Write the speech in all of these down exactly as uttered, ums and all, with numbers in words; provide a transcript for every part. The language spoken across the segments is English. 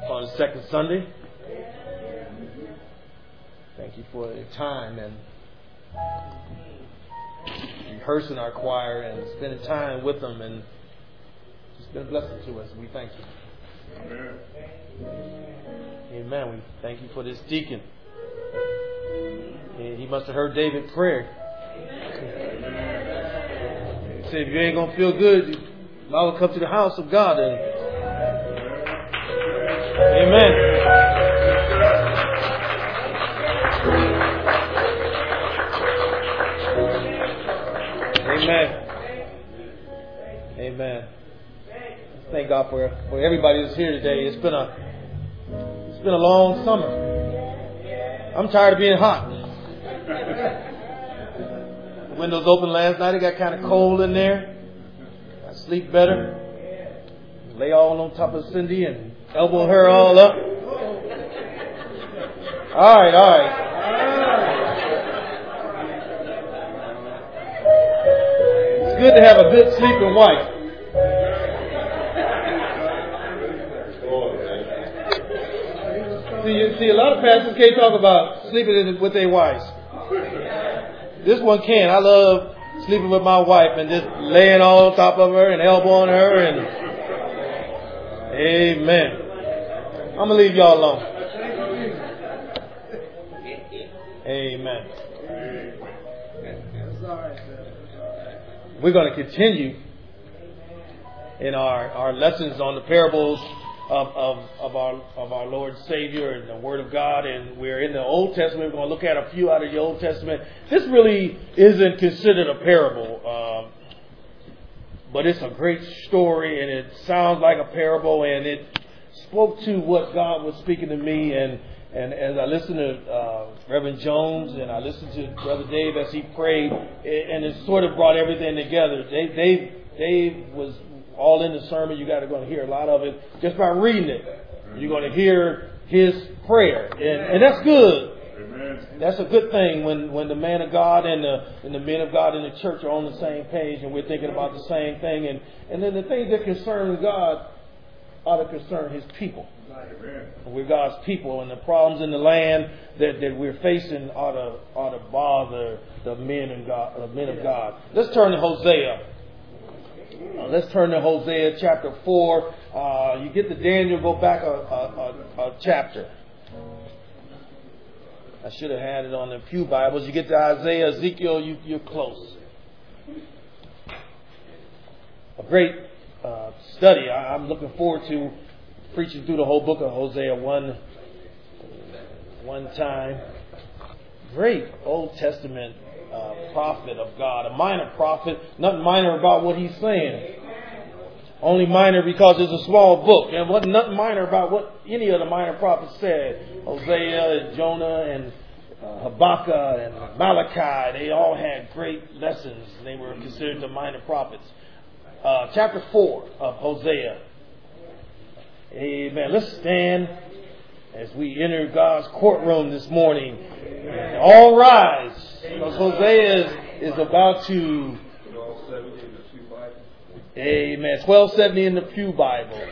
on the second Sunday. Thank you for your time and rehearsing our choir and spending time with them, and it's been a blessing to us. We thank you. Amen. Amen. We thank you for this deacon. He must have heard David's prayer. He said, if you ain't going to feel good, you might well come to the house of God. And amen. Amen. Amen. Thank God for, for everybody that's here today. It's been a it's been a long summer. I'm tired of being hot. The windows open last night. It got kind of cold in there. I sleep better. Lay all on top of Cindy and elbow her all up. All right, all right. It's good to have a good sleeping wife. See, you see, a lot of pastors can't talk about sleeping with their wives. This one can. I love sleeping with my wife and just laying on top of her and elbowing her. And amen. I'm going to leave y'all alone. Amen. We're going to continue in our, our lessons on the parables Of, of, of our of our Lord and Savior and the Word of God, and we're in the Old Testament. We're going to look at a few out of the Old Testament. This really isn't considered a parable, um, but it's a great story, and it sounds like a parable, and it spoke to what God was speaking to me. And and as I listened to uh, Reverend Jones, and I listened to Brother Dave as he prayed, and it sort of brought everything together. Dave Dave, Dave was all in the sermon. You got to go and hear a lot of it just by reading it. You're going to hear his prayer, and, and that's good. Amen. That's a good thing when, when the man of God and the and the men of God in the church are on the same page, and we're thinking about the same thing. And, and then the things that concern God ought to concern His people. Amen. We're God's people, and the problems in the land that, that we're facing ought to ought to bother the men and God, the men of God. Let's turn to Hosea. Uh, let's turn to Hosea chapter four. Uh, you get to Daniel, go back a, a, a, a chapter. I should have had it on the Pew Bibles. You get to Isaiah, Ezekiel, you, you're close. A great uh, study. I, I'm looking forward to preaching through the whole book of Hosea one, one time. Great Old Testament Uh, prophet of God, a minor prophet, nothing minor about what he's saying. Only minor because it's a small book, and what nothing minor about what any of the minor prophets said. Hosea and Jonah and uh, Habakkuk and Malachi, they all had great lessons. They were considered the minor prophets. Uh, chapter four of Hosea. Amen. Let's stand as we enter God's courtroom this morning. All rise, because Hosea is, is about to. Amen. twelve seventy in the Pew Bibles.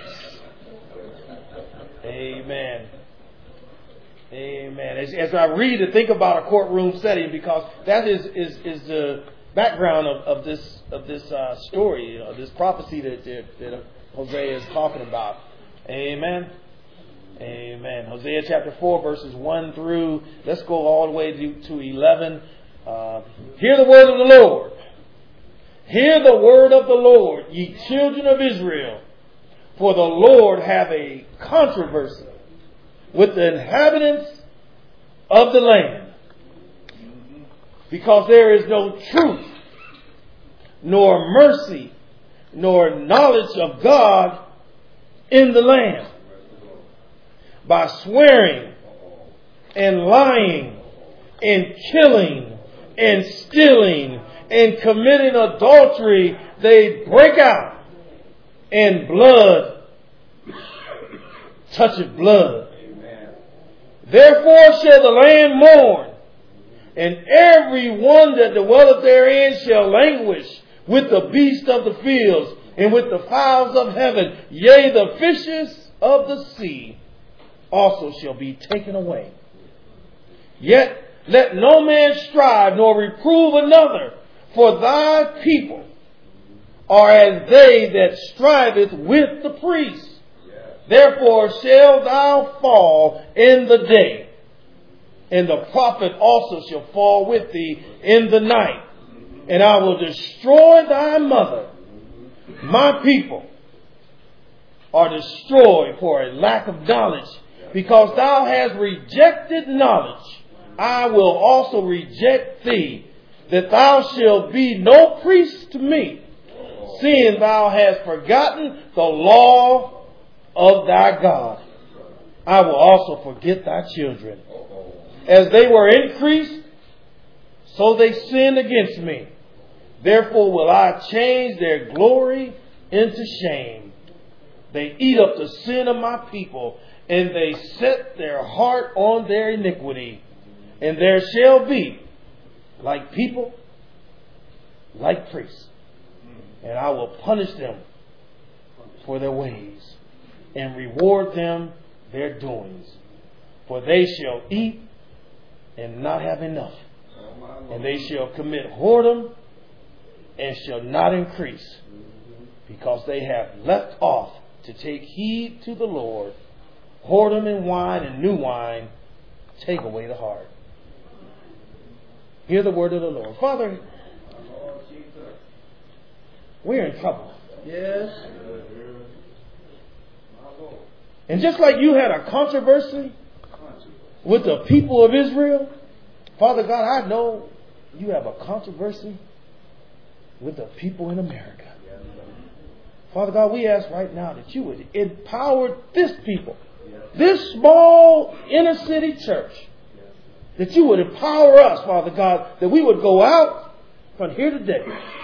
Amen. Amen. As, as I read and think about a courtroom setting, because that is is, is the background of, of this of this uh, story, you know, this prophecy that, that that Hosea is talking about. Amen. Amen. Hosea chapter four, verses one through, let's go all the way to, to eleven. Uh, hear the word of the Lord. Hear the word of the Lord, ye children of Israel. For the Lord have a controversy with the inhabitants of the land. Because there is no truth, nor mercy, nor knowledge of God in the land. By swearing and lying and killing and stealing and committing adultery, they break out, and blood toucheth blood. Amen. Therefore shall the land mourn, and every one that dwelleth therein shall languish with the beasts of the fields and with the fowls of heaven, yea, the fishes of the sea. also shall be taken away. Yet let no man strive nor reprove another, for thy people are as they that striveth with the priests. Therefore shalt thou fall in the day, and the prophet also shall fall with thee in the night. And I will destroy thy mother. My people are destroyed for a lack of knowledge. Because thou hast rejected knowledge, I will also reject thee, that thou shalt be no priest to me, seeing thou hast forgotten the law of thy God. I will also forget thy children. As they were increased, so they sinned against me. Therefore will I change their glory into shame. They eat up the sin of my people, and they set their heart on their iniquity. And there shall be, like people, like priests. And I will punish them for their ways, and reward them their doings. For they shall eat and not have enough. And they shall commit whoredom and shall not increase, because they have left off to take heed to the Lord. Whoredom and wine and new wine take away the heart. Hear the word of the Lord. Father, we're in trouble. Yes. And just like you had a controversy with the people of Israel, Father God, I know you have a controversy with the people in America. Father God, we ask right now that you would empower this people, this small inner city church, that you would empower us, Father God, that we would go out from here today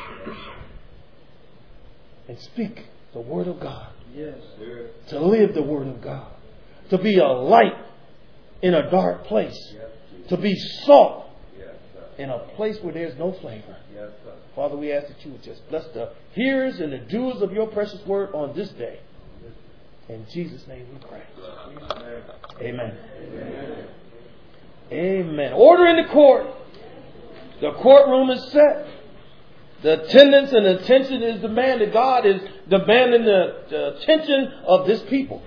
and speak the word of God. Yes. To live the word of God. To be a light in a dark place. To be salt in a place where there's no flavor. Father, we ask that you would just bless the hearers and the doers of your precious word on this day. In Jesus' name we pray. Amen. Amen. Amen. Order in the court. The courtroom is set. The attendance and attention is demanded. God is demanding the, the attention of this people.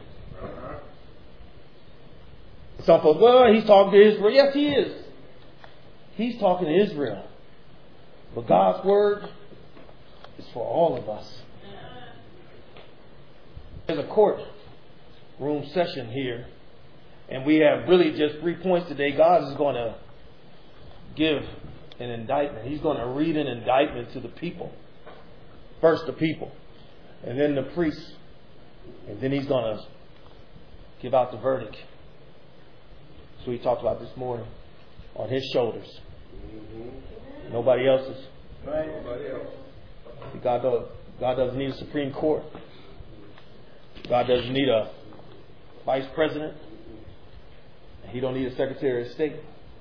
Some folks, well, he's talking to Israel. Yes, he is. He's talking to Israel. But God's word is for all of us. There's a courtroom session here. And we have really just three points today. God is going to give an indictment. He's going to read an indictment to the people. First the people. And then the priests. And then he's going to give out the verdict. So we talked about this morning. On his shoulders. Mm-hmm. Nobody else's. Right. Nobody else. God, does, God doesn't need a Supreme Court. God doesn't need a vice president. He don't need a Secretary of State.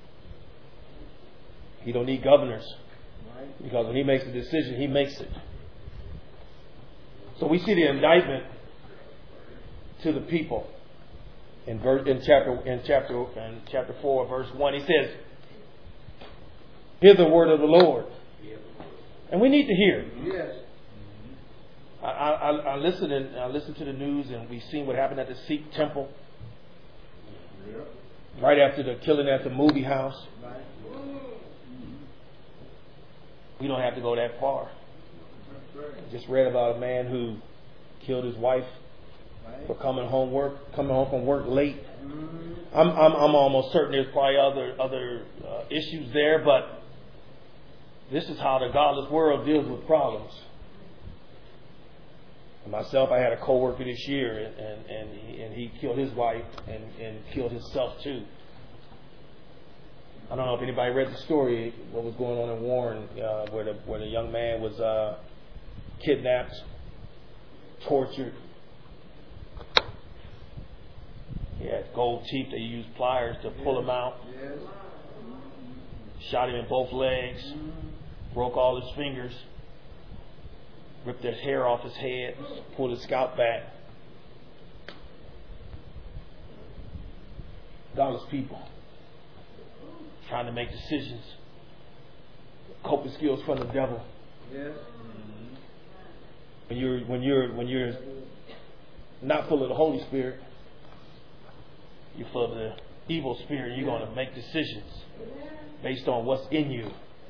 He don't need governors. Because when he makes a decision, he makes it. So we see the indictment to the people in verse in chapter in chapter in chapter four, verse one. He says, "Hear the word of the Lord," and we need to hear. Yes. I, I, I listen and I listen to the news, and we've seen what happened at the Sikh temple. Right after the killing at the movie house. We don't have to go that far. I just read about a man who killed his wife for coming home work, coming home from work late. I'm I'm, I'm almost certain there's probably other other uh, issues there, but this is how the godless world deals with problems. And myself, I had a coworker this year, and and and he, and he killed his wife and, and killed himself too. I don't know if anybody read the story, what was going on in Warren, uh, where the where the young man was uh, kidnapped, tortured. He had gold teeth. They used pliers to pull him out. Shot him in both legs. Broke all his fingers. Ripped his hair off his head. Pulled his scalp back. godless people trying to make decisions, coping skills from the devil. Yes. When you're when you're when you're not full of the Holy Spirit, you're full of the evil spirit. You're going to make decisions based on what's in you.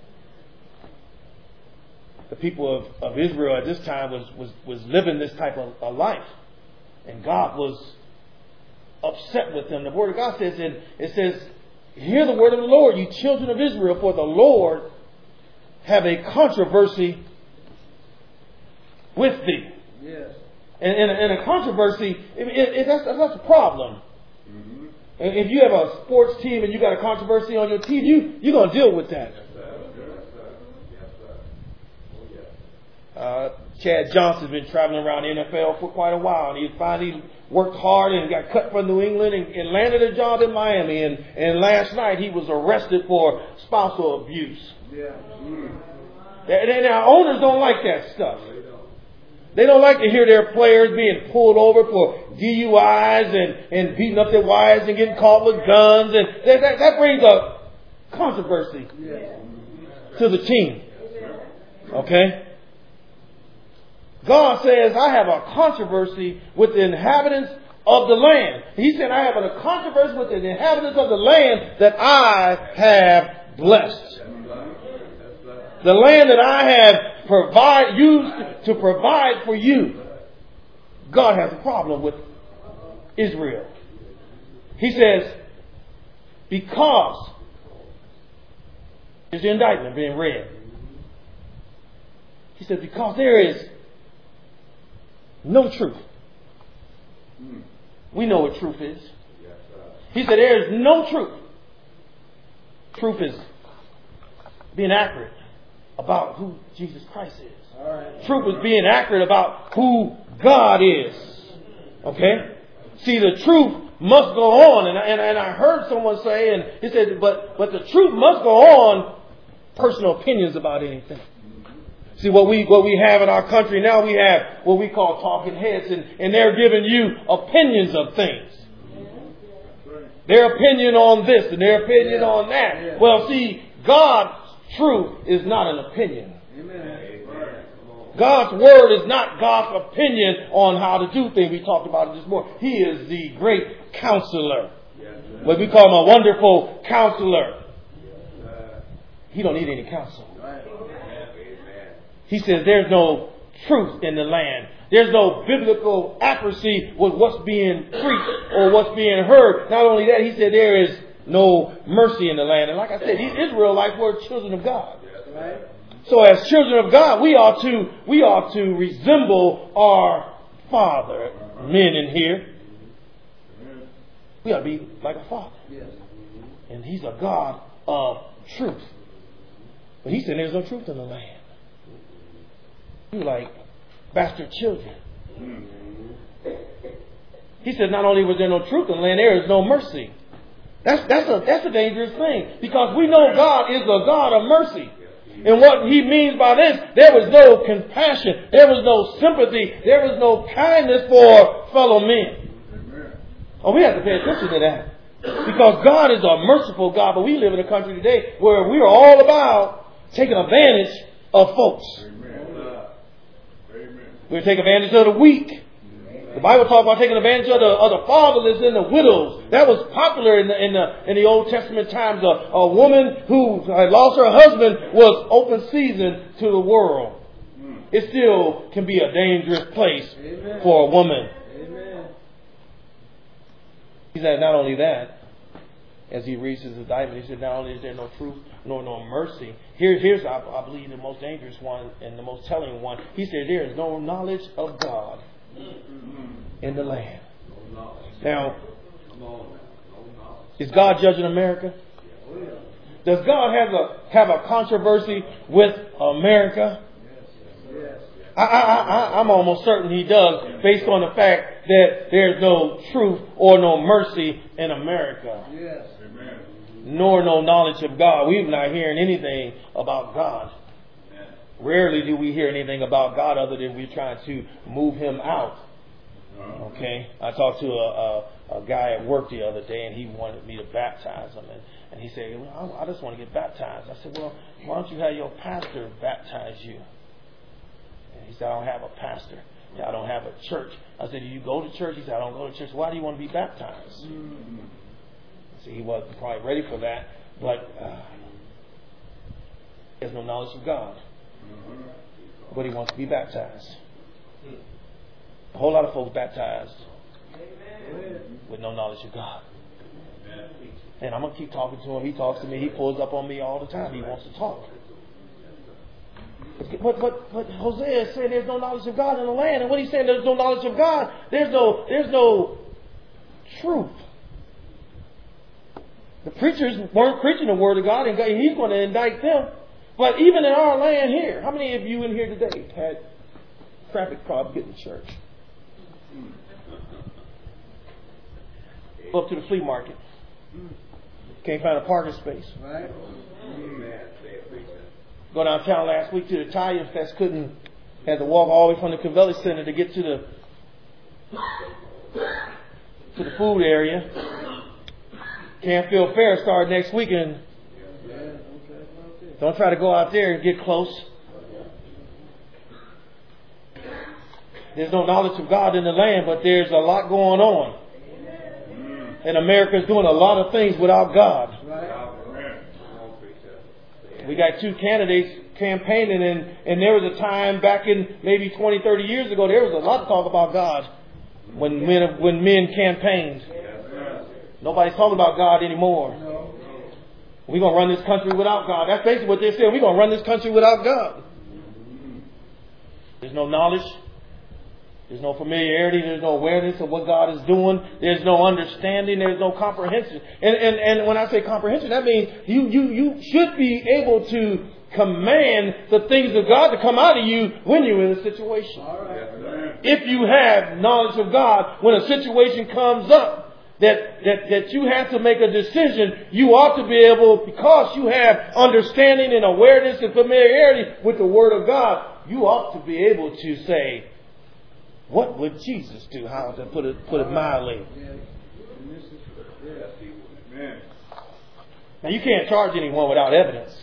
The people of, of Israel at this time was, was, was living this type of, of life. And God was upset with them. The Word of God says, and it says, hear the word of the Lord, you children of Israel, for the Lord have a controversy with thee. Yes. And, and, and a controversy, it, it, it, that's, that's a problem. Mm-hmm. If you have a sports team and you got a controversy on your team, you, you're going to deal with that. Uh, Chad Johnson's been traveling around the N F L for quite a while, and he finally worked hard and got cut from New England and, and landed a job in Miami. And, and last night he was arrested for spousal abuse. Yeah. Mm. And, and our owners don't like that stuff. They don't like to hear their players being pulled over for D U Is and, and beating up their wives and getting caught with guns. And that, that, that brings a controversy to the team. Okay? God says, I have a controversy with the inhabitants of the land. He said, I have a controversy with the inhabitants of the land that I have blessed. The land that I have provide, used to provide for you. God has a problem with Israel. He says, because there's the indictment being read. He says, because there is no truth. We know what truth is. He said there is no truth. Truth is being accurate about who Jesus Christ is. Right. Truth is being accurate about who God is. Okay? See, the truth must go on. And I, and, and I heard someone say, and he said, but, but the truth must go on, personal opinions about anything. See, what we what we have in our country now, we have what we call talking heads, and, and they're giving you opinions of things. Their opinion on this and their opinion yeah. on that. Yeah. Well, see, God's truth is not an opinion. Amen. God's word is not God's opinion on how to do things. We talked about it this morning. He is the great counselor. What we call him a wonderful counselor. He don't need any counsel. He says there's no truth in the land. There's no biblical accuracy with what's being preached or what's being heard. Not only that, he said there is no mercy in the land. And like I said, these Israelites were children of God. So as children of God, we ought to we ought to resemble our Father. Men in here, we ought to be like a Father. And He's a God of truth. But He said there's no truth in the land. You like bastard children. He said not only was there no truth in the land, there is no mercy. That's that's a that's a dangerous thing, because we know God is a God of mercy. And what He means by this, there was no compassion, there was no sympathy, there was no kindness for fellow men. Oh, we have to pay attention to that, because God is a merciful God, but we live in a country today where we are all about taking advantage of folks. We take advantage of the weak. The Bible talks about taking advantage of the, of the fatherless and the widows. That was popular in the in the in the Old Testament times. A, a woman who had lost her husband was open season to the world. It still can be a dangerous place Amen. For a woman. Amen. He said not only that, as he reads his indictment, he said not only is there no truth nor no mercy. Here, here's, I, I believe, the most dangerous one and the most telling one. He said there is no knowledge of God in the land. Now, is God judging America? Does God have a have a controversy with America? I, I, I, I'm almost certain He does, based on the fact that there's no truth or no mercy in America. Yes. Nor no knowledge of God. We're not hearing anything about God. Rarely do we hear anything about God other than we're trying to move Him out. Okay, I talked to a, a, a guy at work the other day, and he wanted me to baptize him, and, and he said, well, I, I just want to get baptized. I said, well, why don't you have your pastor baptize you? And he said, I don't have a pastor. I don't have a church. I said, do you go to church? He said, I don't go to church. Why do you want to be baptized? Mm-hmm. See, he wasn't probably ready for that, but uh, he has no knowledge of God. Mm-hmm. But he wants to be baptized. A whole lot of folks baptized Amen. With no knowledge of God. Amen. And I'm going to keep talking to him. He talks to me. He pulls up on me all the time. He wants to talk. But, but, but Hosea is saying there's no knowledge of God in the land. And what he's saying, there's no knowledge of God. There's no, there's no truth. The preachers weren't preaching the word of God, and he's going to indict them. But even in our land here, how many of you in here today had traffic problems getting to church? Go up to the flea market. Can't find a parking space. Right. Go downtown last week to the Italian Fest. Couldn't, had to walk all the way from the Convelli Center to get to the to the food area. Canfield Fair started next weekend. Don't try to go out there and get close. There's no knowledge of God in the land, but there's a lot going on. And America's doing a lot of things without God. We got two candidates campaigning, and, and there was a time back in maybe twenty, thirty years ago, there was a lot of talk about God when men, when men campaigned. Nobody's talking about God anymore. We're going to run this country without God. That's basically what they're saying. We're going to run this country without God. There's no knowledge. There's no familiarity. There's no awareness of what God is doing. There's no understanding. There's no comprehension. And, and, and when I say comprehension, that means you, you, you should be able to command the things of God to come out of you when you're in a situation. All right. If you have knowledge of God, when a situation comes up, That, that, that you have to make a decision, you ought to be able, because you have understanding and awareness and familiarity with the Word of God, you ought to be able to say, what would Jesus do? How to put it, put it mildly. Now you can't charge anyone without evidence.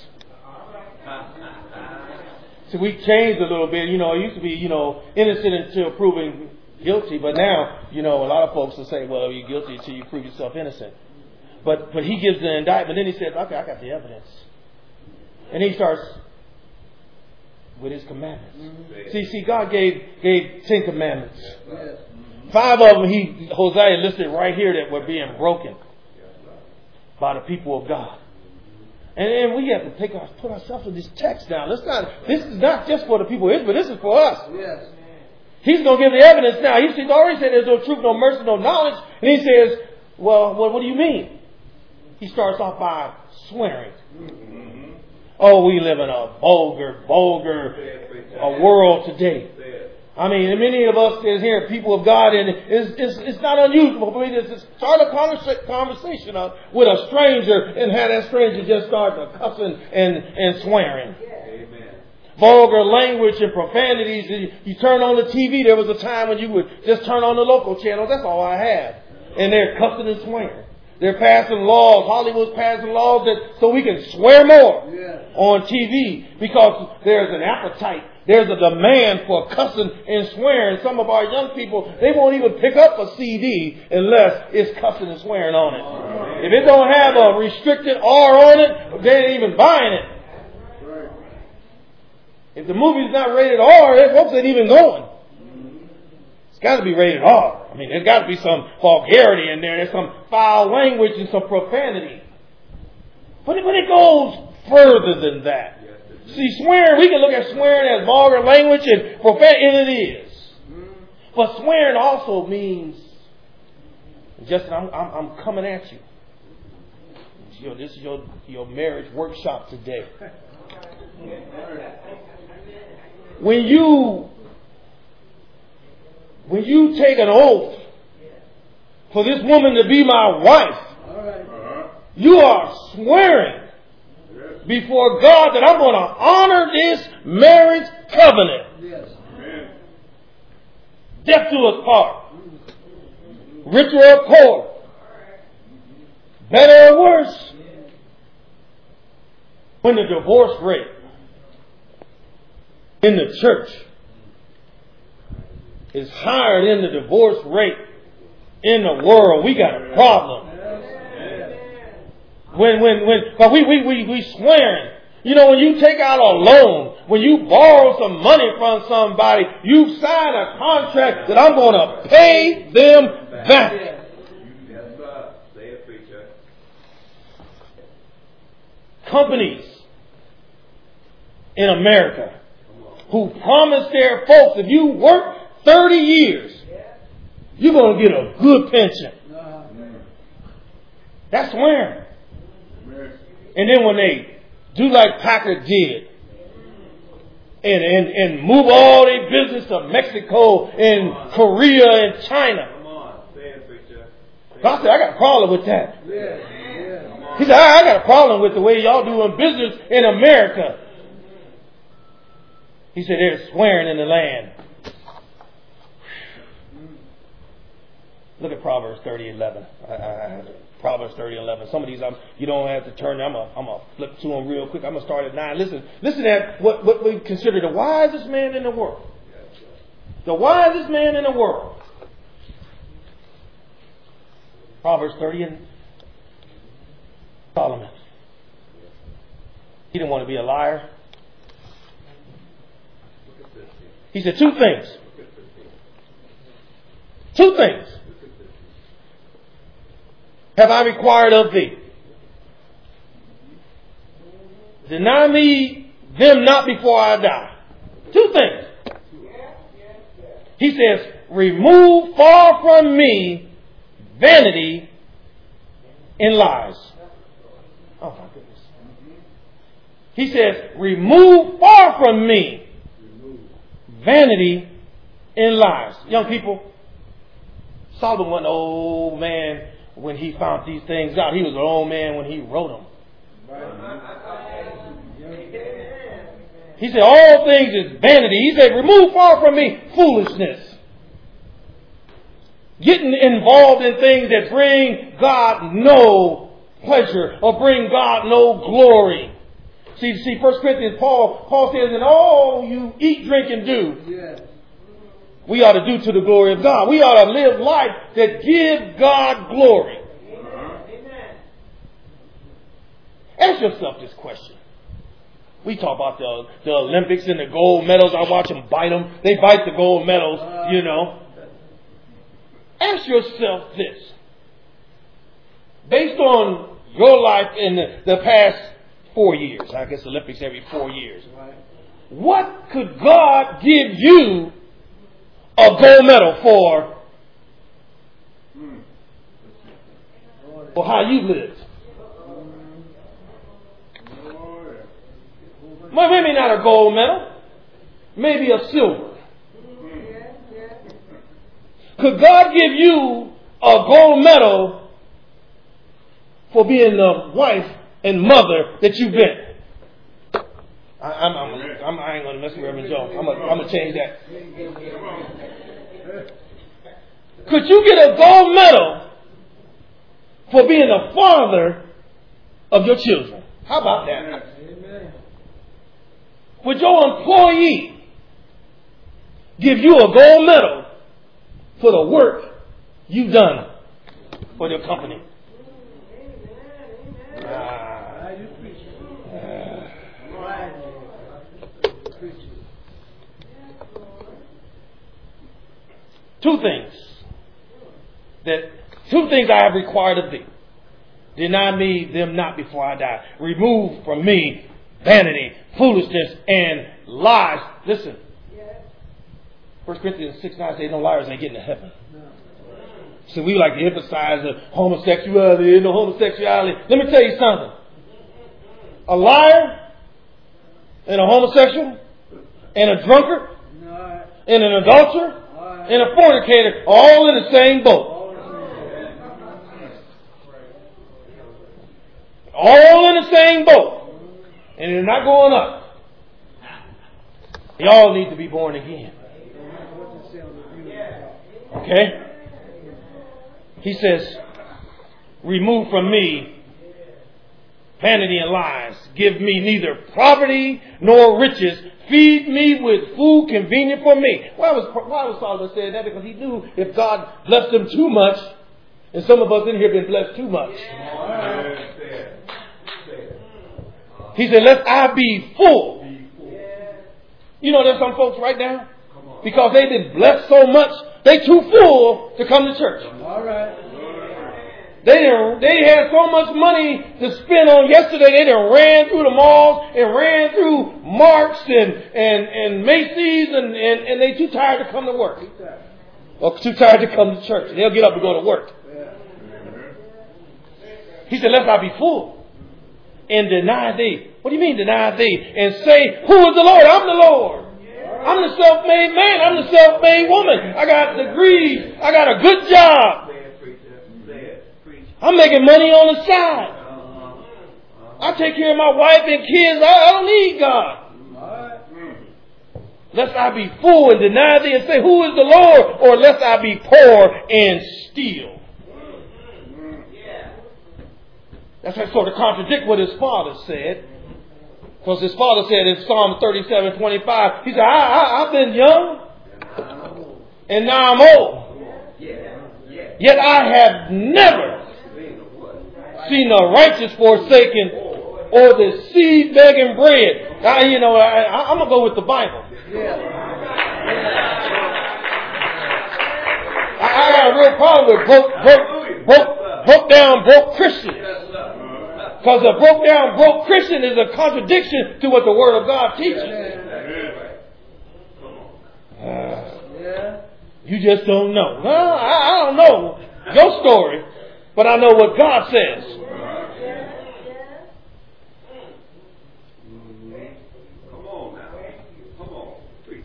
So we changed a little bit. You know, it used to be, you know, innocent until proven guilty, but now, you know, a lot of folks will say, well, you're guilty until you prove yourself innocent. But but he gives the indictment, then he says, okay, I got the evidence. And he starts with his commandments. Mm-hmm. See, see, God gave gave ten commandments. Yes. Five of them, he Hosea listed right here that were being broken by the people of God. And then we have to take our, put ourselves in this text now. Let's not, this is not just for the people of Israel, this is for us. Yes. He's going to give the evidence now. He's already said there's no truth, no mercy, no knowledge. And he says, well, what, what do you mean? He starts off by swearing. Mm-hmm. Oh, we live in a vulgar, vulgar a world today. I mean, many of us is here, people of God, and it's, it's, it's not unusual for me to start a conversation with a stranger and have that stranger just start cussing and, and swearing. Vulgar language and profanities. You, you turn on the T V. There was a time when you would just turn on the local channel. That's all I had. And they're cussing and swearing. They're passing laws. Hollywood's passing laws that so we can swear more yeah. on T V because there's an appetite. There's a demand for cussing and swearing. Some of our young people, they won't even pick up a C D unless it's cussing and swearing on it. Right. If it don't have a restricted R on it, they ain't even buying it. If the movie's not rated R, it folks ain't even going. It's got to be rated R. I mean, there's got to be some vulgarity in there. There's some foul language and some profanity. But it, but it goes further than that. See, swearing, we can look at swearing as vulgar language and profanity, and it is. But swearing also means, Justin, I'm, I'm, I'm coming at you. You know, this is your, your marriage workshop today. When you when you take an oath for this woman to be my wife, you are swearing before God that I'm going to honor this marriage covenant. Death do us part. richer or poor, better or worse. When the divorce rate in the church is higher than the divorce rate in the world, we got a problem. When, when, when, but we, we, we, we swearing. You know, when you take out a loan, when you borrow some money from somebody, you sign a contract that I'm going to pay them back. Yes, sir. Say it, preacher. Companies in America who promise their folks, if you work thirty years, you're going to get a good pension. That's swearing. And then when they do like Packard did and, and, and move all their business to Mexico and Korea and China. Come on. Say it, preacher. God said, I got a problem with that. He said, I, I got a problem with the way y'all doing business in America. He said, they're swearing in the land. Look at Proverbs thirty eleven. I, I, Proverbs thirty eleven. Some of these I'm, you don't have to turn. I'm gonna I'm gonna flip to them real quick. I'm gonna start at nine. Listen, listen at what what we consider the wisest man in the world. The wisest man in the world. Proverbs thirty and Solomon. He didn't want to be a liar. He said two things. Two things have I required of thee. Deny me them not before I die. Two things. He says, remove far from me vanity and lies. Oh my goodness. He says, remove far from me vanity and lies. Young people, Solomon wasn't an old man when he found these things out. He was an old man when he wrote them. He said, all things is vanity. He said, remove far from me foolishness. Getting involved in things that bring God no pleasure or bring God no glory. See, see, First Corinthians, Paul, Paul says, and all you eat, drink, and do, yes, we ought to do to the glory of God. We ought to live life that give God glory. Amen. Ask yourself this question. We talk about the, the Olympics and the gold medals. I watch them bite them. They bite the gold medals, you know. Ask yourself this. Based on your life in the, the past four years, I guess Olympics every four years, what could God give you a gold medal for, for how you lived? Well, maybe not a gold medal, maybe a silver. Could God give you a gold medal for being the wife and mother that you've been? I, I'm, I'm, I'm, I ain't going to mess with Reverend Jones. I'm going to change that. Could you get a gold medal for being the father of your children? How about that? Would your employee give you a gold medal for the work you've done for your company? Ah. Two things that two things I have required of thee. Deny me them not before I die. Remove from me vanity, foolishness, and lies. Listen. First Corinthians six nine says no liars ain't getting to heaven. So we like to emphasize the homosexuality and the homosexuality. Let me tell you something. A liar and a homosexual and a drunkard and an adulterer and a fornicator, all in the same boat. All in the same boat. And they're not going up. They all need to be born again. Okay? He says, remove from me vanity and lies. Give me neither poverty nor riches. Feed me with food convenient for me. Why was, why was Solomon saying that? Because he knew if God blessed him too much, and some of us in here have been blessed too much. He said, let I be full. You know, there's some folks right now, because they've been blessed so much, they too full to come to church. All right. They done, they had so much money to spend on yesterday. They done ran through the malls and ran through Marks and, and, and Macy's and, and, and they too tired to come to work. Or too tired to come to church. They'll get up and go to work. He said, lest I be full and deny thee. What do you mean deny thee? And say, who is the Lord? I'm the Lord. I'm the self-made man. I'm the self-made woman. I got degrees. I got a good job. I'm making money on the side. I take care of my wife and kids. I, I don't need God. Lest I be full and deny thee and say, who is the Lord? Or lest I be poor and steal. That's that sort of contradict what his father said. Because his father said in Psalm thirty-seven twenty-five, he said, I, I, I've been young and now I'm old. Yet I have never seen the righteous forsaken or the seed begging bread. I, you know, I, I, I'm going to go with the Bible. I, I got a real problem with broke, broke, broke, broke down, broke Christians. Because a broke down, broke Christian is a contradiction to what the Word of God teaches. Uh, you just don't know. Well, I, I don't know your story, but I know what God says. Come on now. Come on. Preach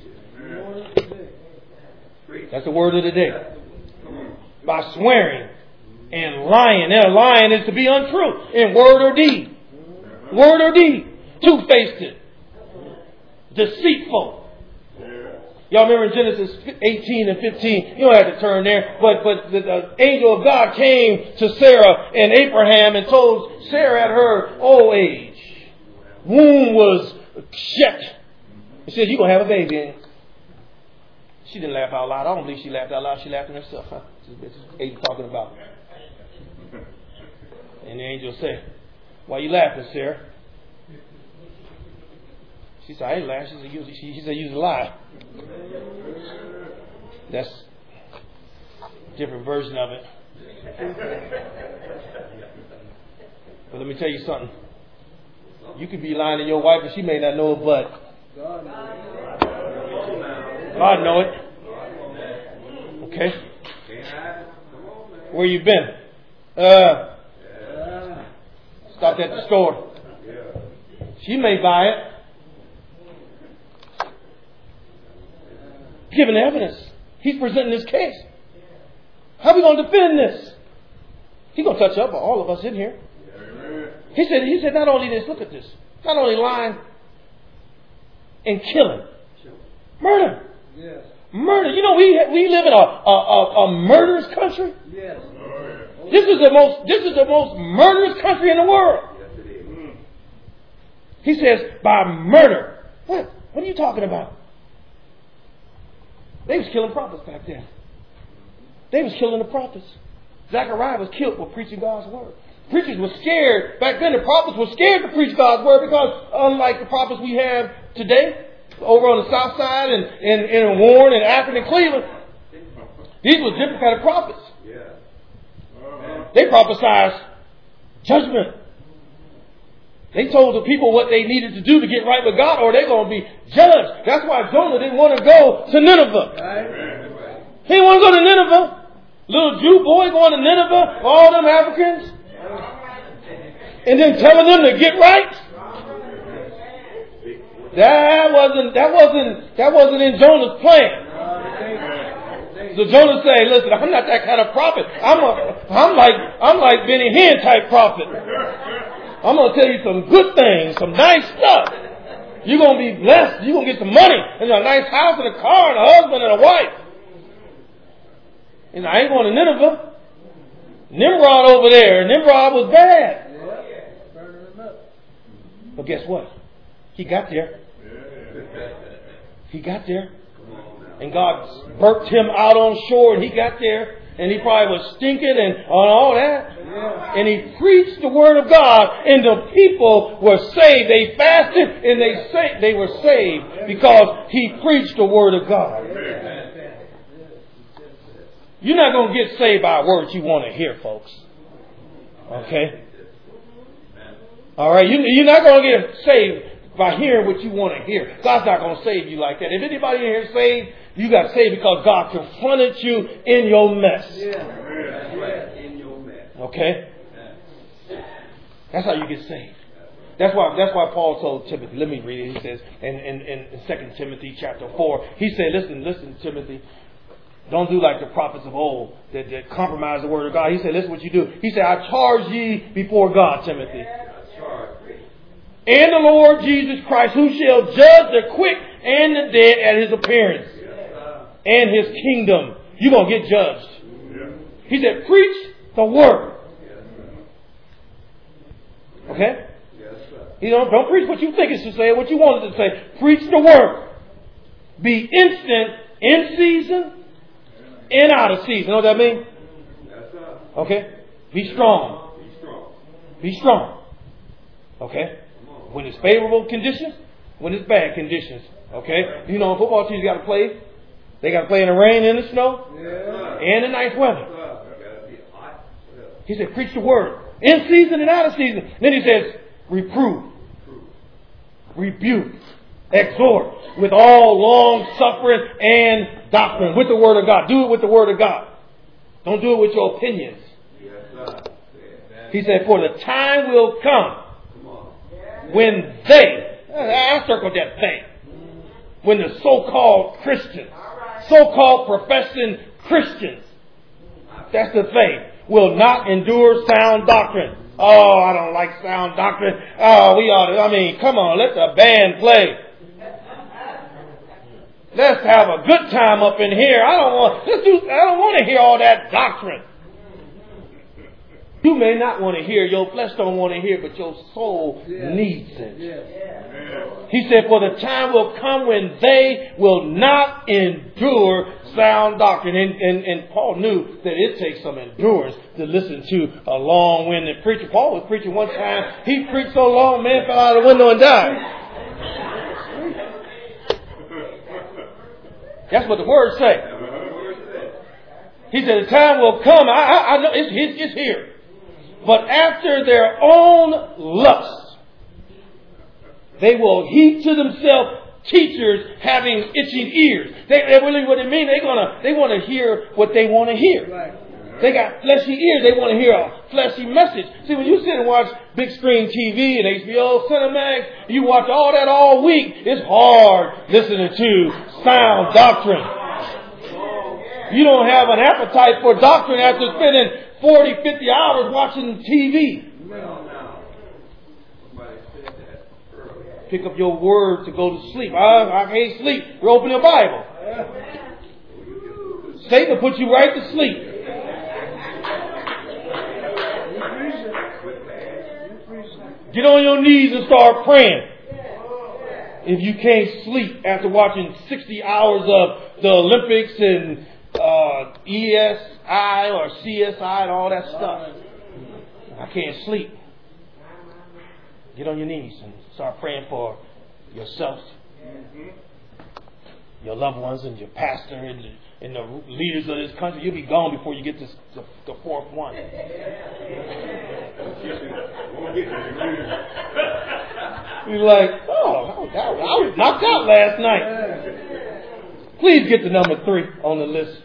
it. That's the word of the day. By swearing and lying. Now, lying is to be untrue in word or deed. Word or deed. Two-faced. Deceitful. Y'all remember in Genesis eighteen and fifteen, you don't have to turn there, but, but the, the angel of God came to Sarah and Abraham and told Sarah at her old age, womb was shut. He said, you're going to have a baby. She didn't laugh out loud. I don't believe she laughed out loud. She laughed in herself. Huh? This is angel talking about. And the angel said, why you laughing, Sarah? She said, I ain't laughing. She said, she, she said, use a lie. That's a different version of it. But let me tell you something. You could be lying to your wife and she may not know it, but God know it. Okay? Where you been? Uh, stopped at the store. She may buy it. Giving evidence. He's presenting his case. How are we going to defend this? He's going to touch up on all of us in here. He said, he said, not only this, look at this. Not only lying and killing. Murder. Yes. Murder. You know, we we live in a, a, a, a murderous country. Yes. This is the most this is the most murderous country in the world. He says, by murder. What? What are you talking about? They was killing prophets back then. They was killing the prophets. Zechariah was killed for preaching God's word. Preachers were scared. Back then the prophets were scared to preach God's word because unlike the prophets we have today, over on the south side and in, in Warren and Akron and Cleveland, these were different kind of prophets. They prophesied judgment. They told the people what they needed to do to get right with God or they're going to be judged. That's why Jonah didn't want to go to Nineveh. He didn't want to go to Nineveh. Little Jew boy going to Nineveh, all them Africans. And then telling them to get right. That wasn't, that wasn't, that wasn't in Jonah's plan. So Jonah say, listen, I'm not that kind of prophet. I'm a, I'm like, I'm like Benny Hinn type prophet. I'm going to tell you some good things, some nice stuff. You're going to be blessed. You're going to get some money and a nice house and a car and a husband and a wife. And I ain't going to Nineveh. Nimrod over there. Nimrod was bad. But guess what? He got there. He got there. And God burped him out on shore and he got there. And he probably was stinking and on all that. And he preached the word of God and the people were saved. They fasted and they sa- they were saved because he preached the word of God. You're not going to get saved by words you want to hear, folks. Okay? All right? You, you're not going to get saved by hearing what you want to hear. God's not going to save you like that. If anybody in here is saved, you got saved because God confronted you in your mess. Okay? That's how you get saved. That's why that's why Paul told Timothy, let me read it. He says in, in, in Second Timothy chapter four, he said, listen, listen, Timothy, don't do like the prophets of old that, that compromise the word of God. He said, listen what you do. He said, I charge ye before God, Timothy, and the Lord Jesus Christ, who shall judge the quick and the dead at his appearance and his kingdom. You're going to get judged. He said, preach the word. Okay? You don't, don't preach what you think it should say, what you want it to say. Preach the word. Be instant in season and out of season. You know what that means? Okay? Be strong. Be strong. Okay? When it's favorable conditions, when it's bad conditions. Okay? You know, football teams got to play. They got to play in the rain and the snow and the nice weather. He said, preach the word. In season and out of season. Then he says, reprove, rebuke, exhort with all long suffering and doctrine. With the word of God. Do it with the word of God. Don't do it with your opinions. He said, for the time will come when they, I circled that thing, when the so-called Christians, so-called professing Christians, that's the thing, will not endure sound doctrine. Oh, I don't like sound doctrine. Oh, we ought to, I mean, come on, let the band play. Let's have a good time up in here. I don't want, let's do, I don't want to hear all that doctrine. You may not want to hear, your flesh don't want to hear, but your soul yeah. needs it. Yeah. He said, for the time will come when they will not endure sound doctrine. And, and, and Paul knew that it takes some endurance to listen to a long-winded preacher. Paul was preaching one time. He preached so long, man fell out of the window and died. That's what the words say. He said, the time will come. I, I, I know it's, it's, it's here. But after their own lust, they will heap to themselves teachers having itching ears. They, they really what it means. They're gonna they want to hear what they want to hear. Right. They got fleshy ears. They want to hear a fleshy message. See, when you sit and watch big screen T V and H B O, Cinemax, you watch all that all week. It's hard listening to sound doctrine. You don't have an appetite for doctrine after spending forty, fifty hours watching T V. Pick up your word to go to sleep. I, I can't sleep. You open your Bible. Satan will put you right to sleep. Get on your knees and start praying. If you can't sleep after watching sixty hours of the Olympics and uh, E S I or C S I and all that stuff, I can't sleep. Get on your knees and start praying for yourself, your loved ones, and your pastor and the, and the leaders of this country. You'll be gone before you get to the, the fourth one. You're like, oh, I was knocked out last night. Please get to number three on the list.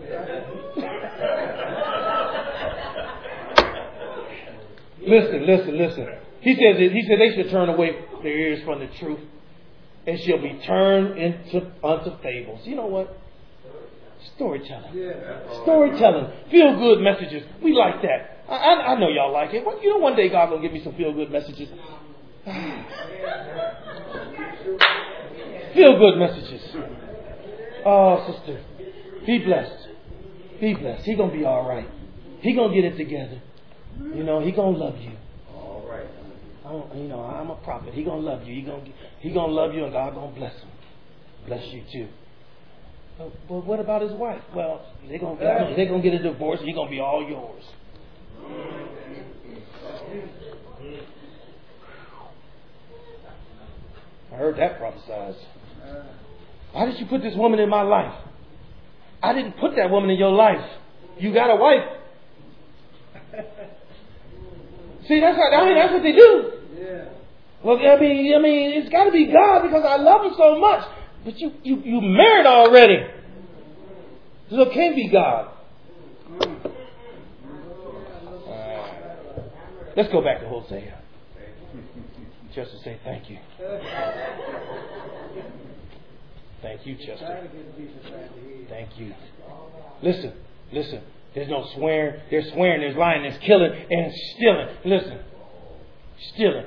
Listen, listen, listen. He says that, he said they should turn away their ears from the truth and shall be turned into unto fables. You know what? Storytelling. Storytelling. Feel good messages. We like that. I, I, I know y'all like it. You know one day God's going to give me some feel good messages. Feel good messages. Oh, sister. Be blessed. Be blessed. He's going to be all right. He gonna get it together. You know, he gonna love you. All right. I don't, you know, I'm a prophet. He gonna love you. He gonna he gonna love you, and God gonna bless him. Bless you too. But, but what about his wife? Well, they're gonna get, they're gonna get a divorce, and he's gonna be all yours. I heard that prophesied. Why did you put this woman in my life? I didn't put that woman in your life. You got a wife. See, that's how, I mean, that's what they do. Yeah. Well, I mean, I mean, it's got to be God because I love him so much. But you, you, you married already, so it can't be God. Uh, let's go back to Hosea, just to say thank you. Thank you, Chester. Thank you. Listen, listen. There's no swearing. There's swearing. There's lying. There's killing and stealing. Listen, stealing.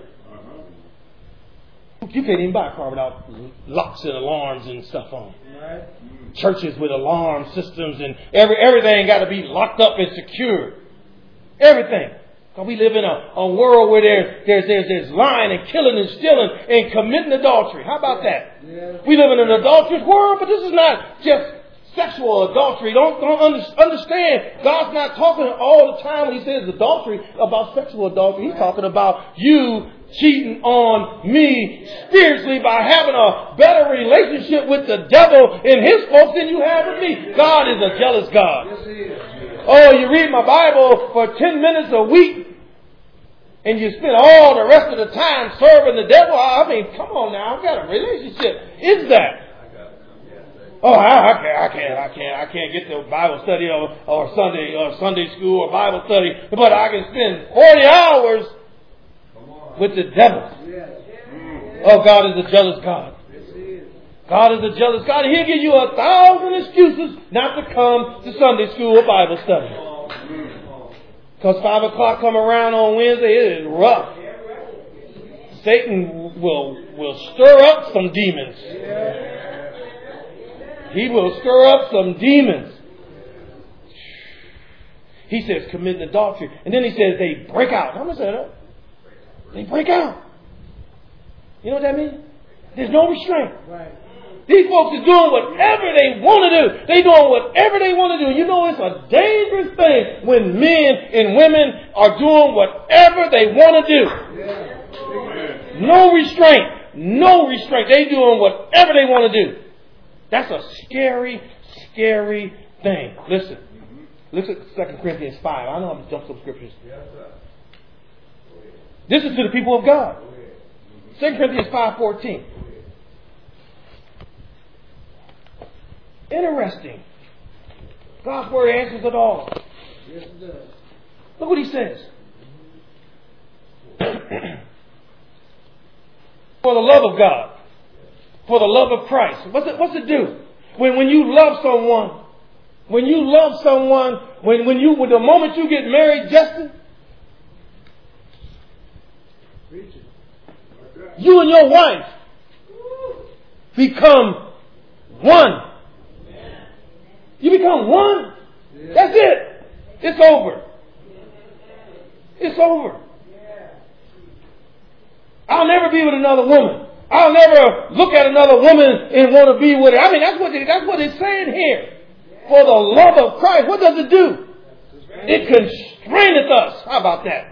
You can't even buy a car without locks and alarms and stuff on. Churches with alarm systems and every everything got to be locked up and secured. Everything. Because we live in a, a world where there's, there's, there's, there's lying and killing and stealing and committing adultery. How about that? Yeah. We live in an adulterous world, but this is not just sexual adultery. Don't, don't under, understand. God's not talking all the time when he says adultery about sexual adultery. He's talking about you cheating on me spiritually by having a better relationship with the devil and his folks than you have with me. God is a jealous God. Yes, he is. Oh, you read my Bible for ten minutes a week and you spend all the rest of the time serving the devil. I mean, come on now. I've got a relationship. Is that? Oh, I, I can't, I can't, I can't, I can't get to Bible study or, or Sunday or Sunday school or Bible study, but I can spend forty hours with the devil. Oh, God is a jealous God. God is a jealous God. He'll give you a thousand excuses not to come to Sunday school or Bible study. Because five o'clock come around on Wednesday, it is rough. Satan will will stir up some demons. He will stir up some demons. He says committing adultery. And then he says they break out. How much is that? They break out. You know what that means? There's no restraint. Right. These folks are doing whatever they want to do. They're doing whatever they want to do. You know, it's a dangerous thing when men and women are doing whatever they want to do. Yeah. No restraint. No restraint. They're doing whatever they want to do. That's a scary, scary thing. Listen. Look at Second Corinthians five. I know I'm going to jump some scriptures. This is to the people of God. Second Corinthians five fourteen. Interesting. God's word answers it all. Yes, it does. Look what he says. For the love of God. For the love of Christ. What's it, what's it do? When, when you love someone, when you love someone, when, when you, when the moment you get married, Justin, you and your wife become one. You become one. That's it. It's over. It's over. I'll never be with another woman. I'll never look at another woman and want to be with her. I mean, that's what they, that's what it's saying here. For the love of Christ. What does it do? It constraineth us. How about that?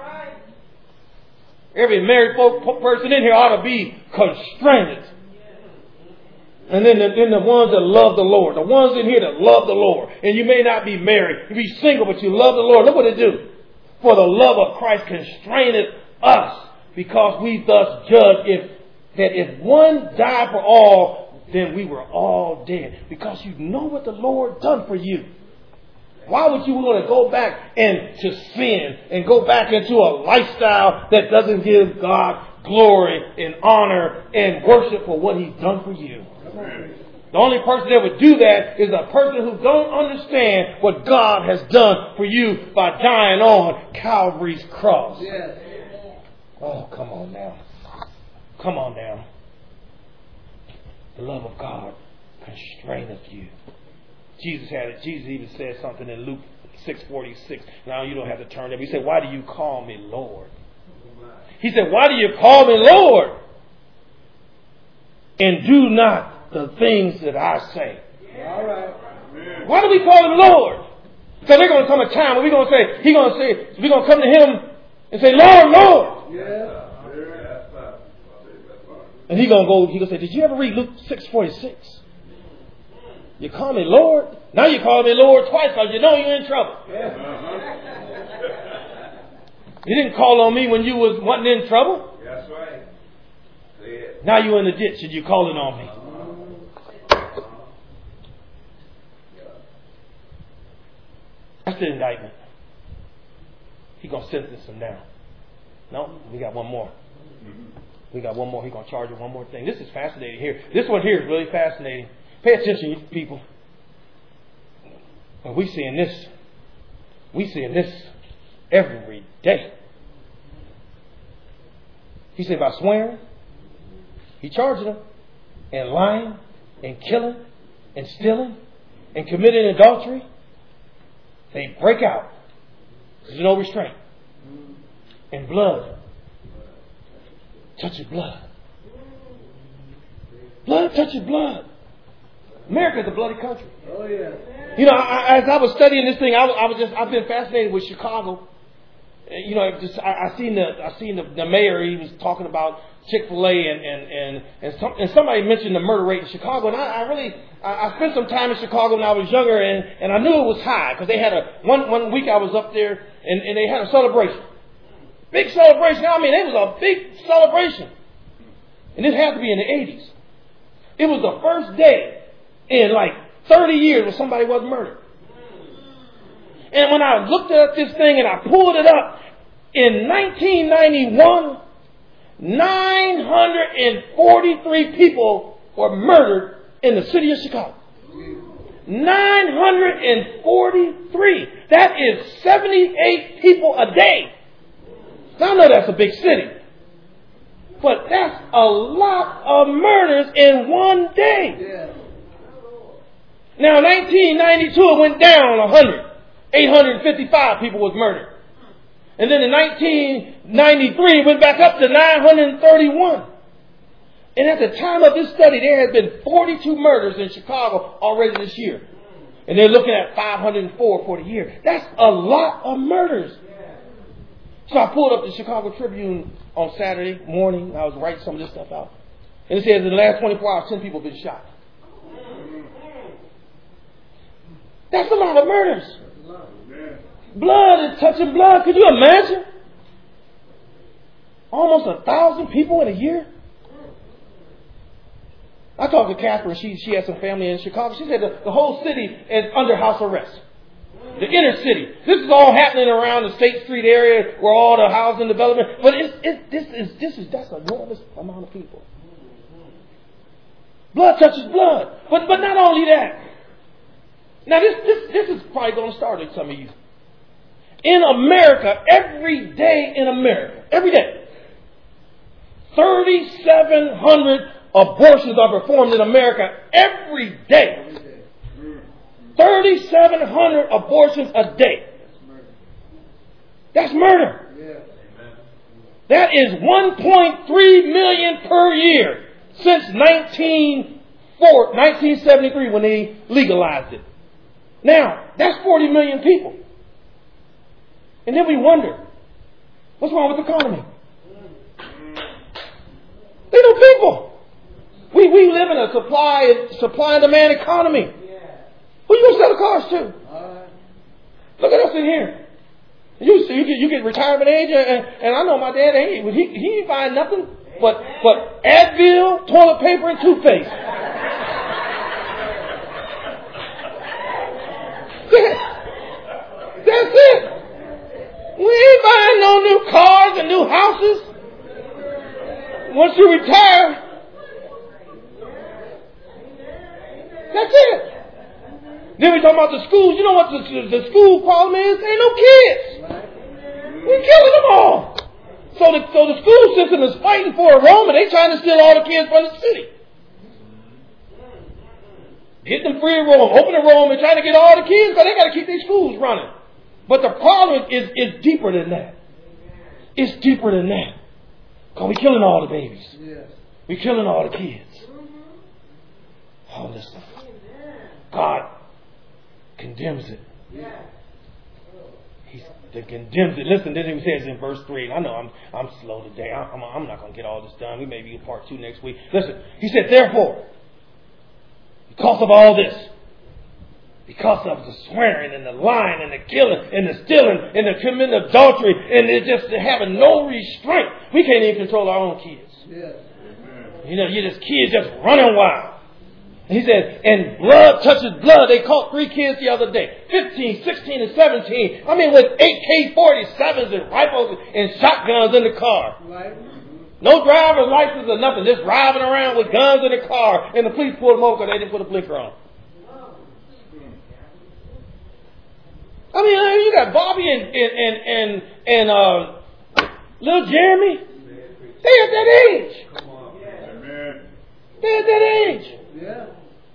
Every married folk, person in here ought to be constrained. And then the, then the ones that love the Lord. The ones in here that love the Lord. And you may not be married. You be single, but you love the Lord. Look what it do. For the love of Christ constraineth us. Because we thus judge if that if one died for all, then we were all dead. Because you know what the Lord done for you. Why would you want to go back into sin and go back into a lifestyle that doesn't give God glory and honor and worship for what He's done for you? The only person that would do that is a person who don't understand what God has done for you by dying on Calvary's cross. Yes. Oh, come on now. Come on now. The love of God constraineth you. Jesus had it. Jesus even said something in Luke six forty-six. Now you don't have to turn there. He said, why do you call me Lord? He said, why do you call me Lord? And do not the things that I say. All right. Why do we call him Lord? Because there's going to come a time when we're going to say, He's going to say, we're going to come to him and say, Lord, Lord. Yeah. And he's going to go, he's going to say, did you ever read Luke six forty-six? You call me Lord? Now you call me Lord twice because you know you're in trouble. You didn't call on me when you was wasn't in trouble. That's right. Now you're in the ditch and you're calling on me. That's the indictment. He's going to sentence him now. No, we got one more. We got one more. He's going to charge him one more thing. This is fascinating here. This one here is really fascinating. Pay attention, people. And we seeing this. We seeing this every day. He said by swearing, he charged them, and lying, and killing, and stealing, and committing adultery. They break out. There's no restraint. And blood. Touches blood. Blood touches blood. America is a bloody country. Oh, yeah. You know, I, as I was studying this thing, I was, I was just, I've been fascinated with Chicago. You know, just I, I seen the, I seen the, the mayor. He was talking about Chick-fil-A, and and and and, some, and somebody mentioned the murder rate in Chicago, and I, I really, I, I spent some time in Chicago when I was younger, and, and I knew it was high because they had a one one week I was up there, and, and they had a celebration, big celebration. I mean, it was a big celebration, and it had to be in the eighties. It was the first day in like thirty years where somebody wasn't murdered. And when I looked at this thing and I pulled it up, in nineteen ninety-one, nine hundred forty-three people were murdered in the city of Chicago. nine hundred forty-three. That is seventy-eight people a day. Now, I know that's a big city. But that's a lot of murders in one day. Yeah. Now, in nineteen ninety-two, it went down one hundred. eight hundred fifty-five people was murdered. And then in nineteen ninety-three, it went back up to nine hundred thirty-one. And at the time of this study, there had been forty-two murders in Chicago already this year. And they're looking at five hundred four for the year. That's a lot of murders. So I pulled up the Chicago Tribune on Saturday morning. I was writing some of this stuff out. And it says in the last twenty-four hours, ten people have been shot. That's a lot of murders. Blood is touching blood. Could you imagine? Almost a thousand people in a year. I talked to Catherine. She she has some family in Chicago. She said the, the whole city is under house arrest. The inner city. This is all happening around the State Street area where all the housing development. But it's, it's, this is this is that's an enormous amount of people. Blood touches blood. But but not only that. Now this this this is probably going to start with some of you. In America, every day in America, every day, thirty-seven hundred abortions are performed in America every day. thirty-seven hundred abortions a day. That's murder. That is one point three million per year since nineteen seventy-three when they legalized it. Now, that's forty million people. And then we wonder, what's wrong with the economy? They no people. We we live in a supply supply and demand economy. Who you gonna sell the cars to? Look at us in here. You see, you get, you get retirement age, and, and I know my dad ain't he he ain't buying nothing but but Advil, toilet paper, and toothpaste. That's it. We ain't buying no new cars and new houses. Once you retire, that's it. Then we talk about the schools. You know what the, the school problem is? There ain't no kids. We're killing them all. So the, so the school system is fighting for a Rome, and they trying to steal all the kids from the city. Get them free of Rome, open a Rome, and trying to get all the kids because they got to keep these schools running. But the problem is, is deeper than that. It's deeper than that. Because we're killing all the babies. Yes. We're killing all the kids. Oh, listen. God condemns it. He condemns it. Listen, this is what he says in verse three. I know I'm I'm slow today. I'm, I'm not going to get all this done. We may be in part two next week. Listen, he said, therefore, because of all this, because of the swearing and the lying and the killing and the stealing and the committing adultery and it just having no restraint, we can't even control our own kids. Yes. You know, you just kids just running wild. And he said, and blood touches blood. They caught three kids the other day, fifteen, sixteen, and seventeen. I mean, with A K forty-sevens and rifles and shotguns in the car. Right. No driver's license or nothing. Just driving around with guns in the car. And the police pulled them over because they didn't put a blinker on. I mean, you got Bobby and and and and, and uh, little Jeremy. They at that age. Come on. Amen. They at that age. Yeah.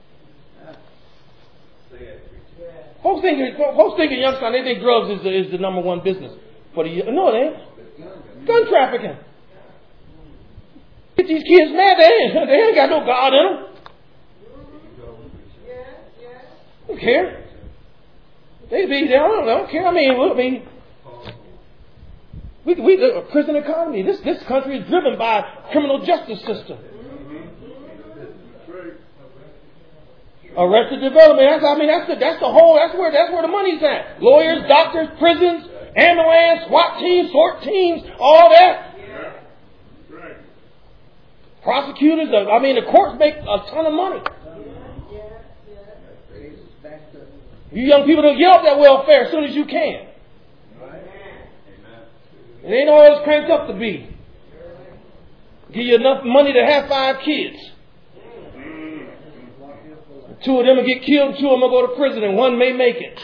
Folks thinking, folks thinking Youngstown, they think drugs is the, is the number one business for the no, they ain't. Gun trafficking. Get these kids mad. They ain't, they ain't got no God in them. Don't care. They be there. I don't, I don't care. I mean, I mean, we we the prison economy. This this country is driven by criminal justice system. Arrested development. That's, I mean, that's the that's the whole. That's where that's where the money's at. Lawyers, doctors, prisons, ambulance, SWAT teams, SWORT teams, all that. Yeah. Right. Prosecutors. I mean, the courts make a ton of money. You young people don't get off that welfare as soon as you can. It ain't always cranked up to be. Give you enough money to have five kids. Two of them will get killed, two of them will go to prison, and one may make it.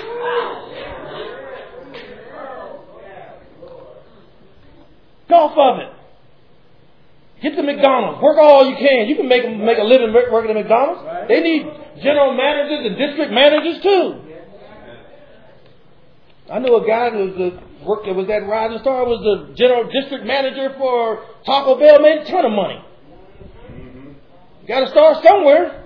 Get off of it. Get to McDonald's. Work all you can. You can make make a living working at McDonald's. They need general managers and district managers too. I knew a guy who was the work that was at Rising Star was the general district manager for Taco Bell. Made a ton of money. Got to start somewhere.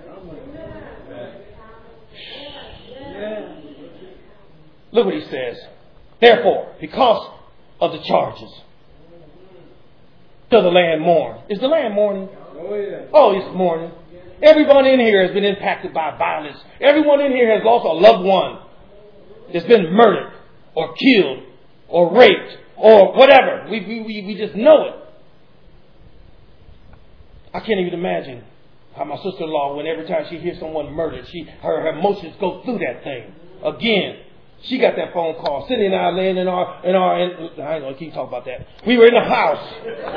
Look what he says. Therefore, because of the charges, does the land mourn? Is the land mourning? Oh, yeah. Oh, it's mourning. Everyone in here has been impacted by violence. Everyone in here has lost a loved one that's been murdered or killed or raped or whatever. We, we, we, we just know it. I can't even imagine how my sister-in-law, when every time she hears someone murdered, she her, her emotions go through that thing. Again, she got that phone call. Cindy and I laying in our, in our, in, I ain't going to keep talking about that. We were in the house.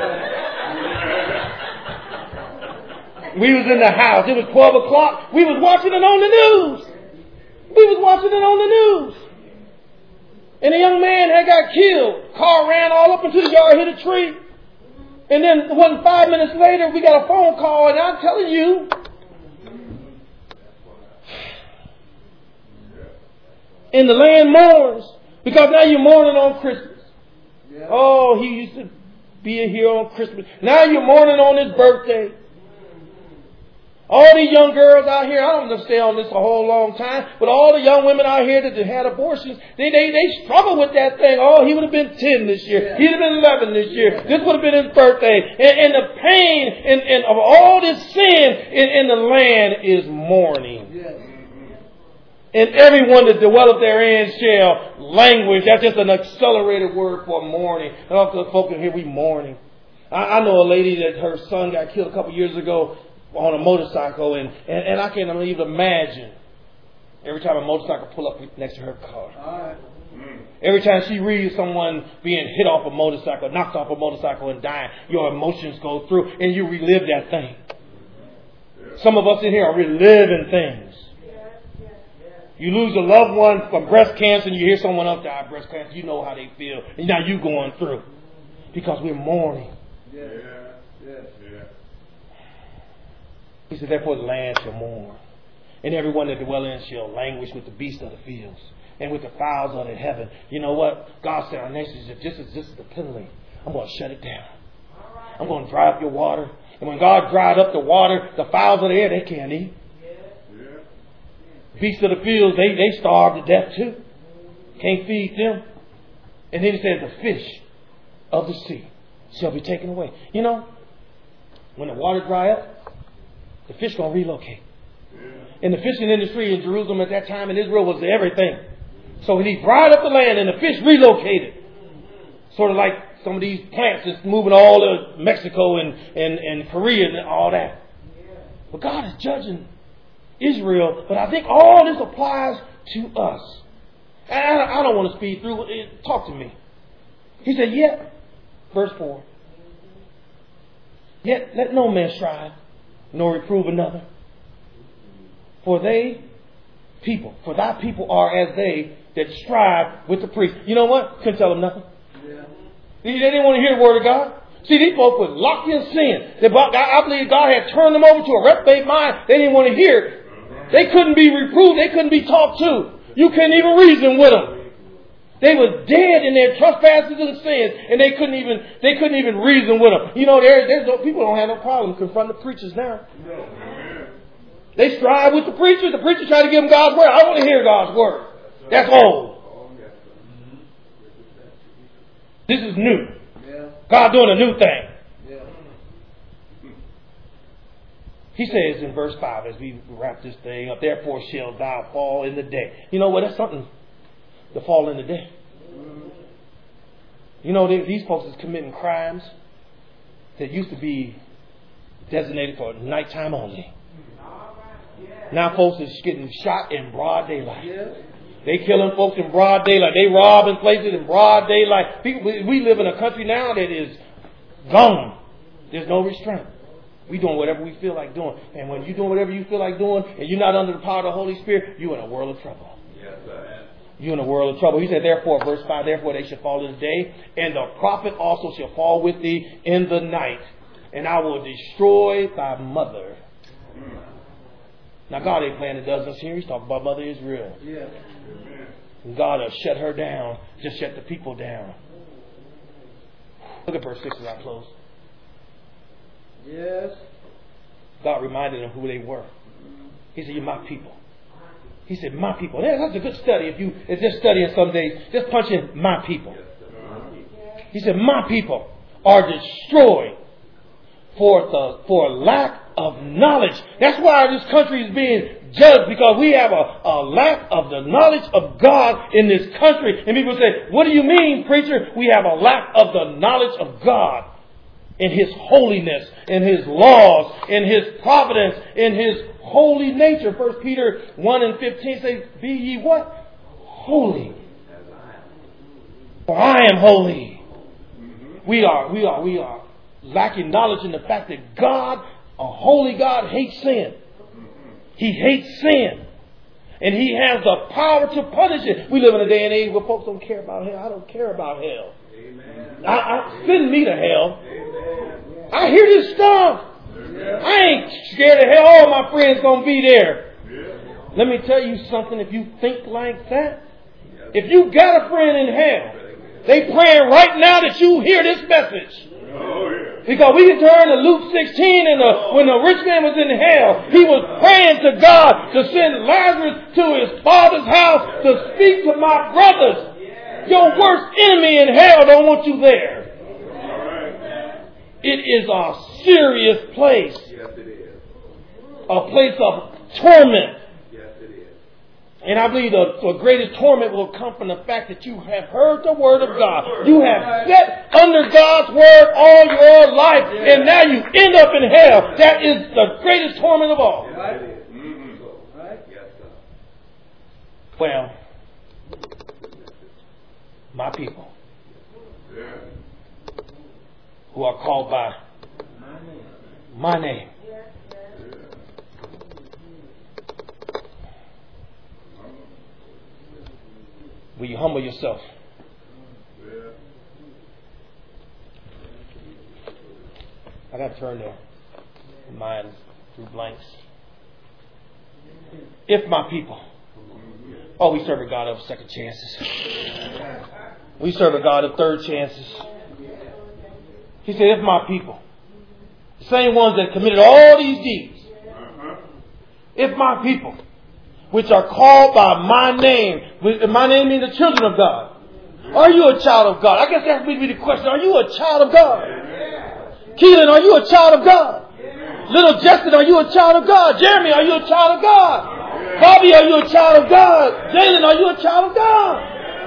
We was in the house. It was twelve o'clock. We was watching it on the news. We was watching it on the news. And a young man had got killed. Car ran all up into the yard, hit a tree. And then it wasn't five minutes later, we got a phone call, and I'm telling you, and the land mourns, because now you're mourning on Christmas. Yeah. Oh, he used to be here on Christmas. Now you're mourning on his birthday. All these young girls out here, I don't want to stay on this a whole long time, but all the young women out here that had abortions, they they, they struggle with that thing. Oh, he would have been ten this year. Yeah. He'd have been eleven this year. This would have been his birthday. And, and the pain and, and of all this sin in, in the land is mourning. Yes. And everyone that dwelleth therein shall languish. That's just an accelerated word for mourning. And all the folk in here, we mourning. I, I know a lady that her son got killed a couple years ago on a motorcycle, and, and, and I can't even imagine every time a motorcycle pull up next to her car. All right. Mm. Every time she reads someone being hit off a motorcycle, knocked off a motorcycle and dying, your emotions go through and you relive that thing. Some of us in here are reliving things. You lose a loved one from breast cancer and you hear someone else die of breast cancer, you know how they feel. And now you're going through. Because we're mourning. Yeah. Yeah. Yeah. He said, therefore the land shall mourn, and everyone that dwell in shall languish with the beasts of the fields. and with the fowls of the heaven. You know what? God said, our nations, if this is, this is the penalty, I'm going to shut it down. I'm going to dry up your water. And when God dried up the water, the fowls of the air, they can't eat. Beasts of the fields, they, they starve to death too. Can't feed them. And then he said, the fish of the sea shall be taken away. You know, when the water dry up, the fish going to relocate. And the fishing industry in Jerusalem at that time in Israel was everything. So he dried up the land and the fish relocated. Sort of like some of these plants that's moving all to Mexico and, and, and Korea and all that. But God is judging Israel. But I think all this applies to us. And I, I don't want to speed through it. Talk to me. He said, yet, verse four. Yet let no man strive, nor reprove another. For they, people, for thy people are as they that strive with the priest. You know what? Couldn't tell them nothing. Yeah. They didn't want to hear the word of God. See, these folks were locked in sin. They, I believe God had turned them over to a reprobate mind. They didn't want to hear it. They couldn't be reproved. They couldn't be talked to. You couldn't even reason with them. They were dead in their trespasses and sins, and they couldn't even they couldn't even reason with them. You know, there, there's no, people don't have no problem confronting the preachers now. They strive with the preacher. The preacher try to give them God's word. I want to hear God's word. That's old. This is new. God doing a new thing. He says in verse five, as we wrap this thing up, therefore shall thou fall in the day. You know what? That's something to fall in the day. You know, they, these folks is committing crimes that used to be designated for nighttime only. Now folks is getting shot in broad daylight. They killing folks in broad daylight. They robbing places in broad daylight. People, we live in a country now that is gone. There's no restraint. We doing whatever we feel like doing. And when you're doing whatever you feel like doing and you're not under the power of the Holy Spirit, you're in a world of trouble. Yes, sir. You're in a world of trouble. He said, therefore, verse five, therefore they shall fall in the day, and the prophet also shall fall with thee in the night, and I will destroy thy mother. Mm. Now, God ain't playing the dozens here. He's talking about Mother Israel. Yeah. And God will shut her down, just shut the people down. Look at verse six as I close. Yes. God reminded them who they were. He said, you're my people. He said, my people. That's a good study. If you if just studying some days, just punch in my people. He said, my people are destroyed for the for lack of knowledge. That's why this country is being judged, because we have a, a lack of the knowledge of God in this country. And people say, what do you mean, preacher? We have a lack of the knowledge of God. In His holiness, in His laws, in His providence, in His holy nature. First Peter one and fifteen says, be ye what? Holy. For I am holy. We are, we are, we are lacking knowledge in the fact that God, a holy God, hates sin. He hates sin. And He has the power to punish it. We live in a day and age where folks don't care about hell. I don't care about hell. Amen. I, I send me to hell. Amen. I hear this stuff. Yeah. I ain't scared of hell. All my friends gonna be there. Yeah. Let me tell you something. If you think like that, if you got a friend in hell, they praying right now that you hear this message. Oh, yeah. Because we can turn to Luke sixteen, and the, when the rich man was in hell, he was praying to God to send Lazarus to his father's house to speak to my brothers. Your worst enemy in hell don't want you there. It is a serious place. Yes, it is. A place of torment. Yes, it is. And I believe the, the greatest torment will come from the fact that you have heard the word of God. You have sat under God's word all your life, and now you end up in hell. That is the greatest torment of all. Yes, it is. Mm-hmm. Right? Yes, sir. Well, my people who are called by my name. Will you humble yourself? I got to turn the mind through blanks. If my people Oh, we serve a God of second chances. We serve a God of third chances. He said, if my people, the same ones that committed all these deeds, if my people, which are called by my name, my name means the children of God. Are you a child of God? I guess that would be the question. Are you a child of God? Keelan, are you a child of God? Little Justin, are you a child of God? Jeremy, are you a child of God? Bobby, are you a child of God? Jalen, are you a child of God?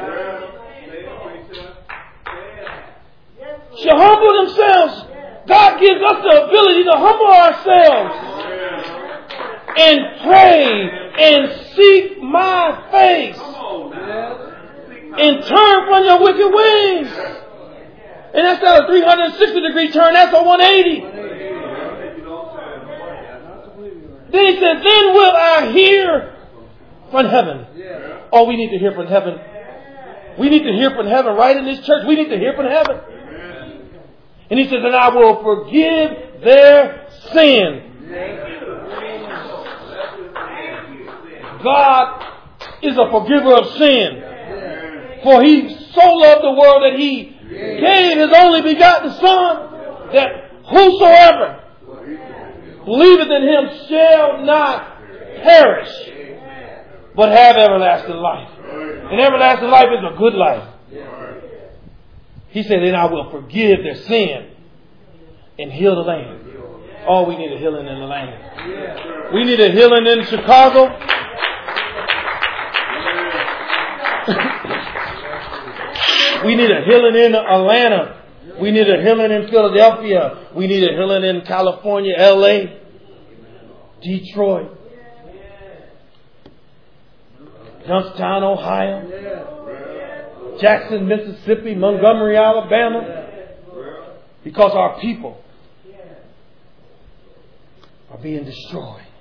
Should humble themselves. God gives us the ability to humble ourselves and pray and seek my face and turn from your wicked ways. And that's not a three hundred sixty degree turn. That's a one eighty. Then he said, then will I hear from heaven. Oh, we need to hear from heaven. We need to hear from heaven right in this church. We need to hear from heaven. And he says, and I will forgive their sin. God is a forgiver of sin. For he so loved the world that he gave his only begotten Son, that whosoever believeth in him shall not perish, but have everlasting life. And everlasting life is a good life. He said, then I will forgive their sin and heal the land. Oh, we need a healing in the land. We need a healing in Chicago. We need a healing in Atlanta. We need a healing in Philadelphia. We need a healing in California, L A, Detroit, Youngstown, Ohio, Jackson, Mississippi, Montgomery, Alabama. Because our people are being destroyed.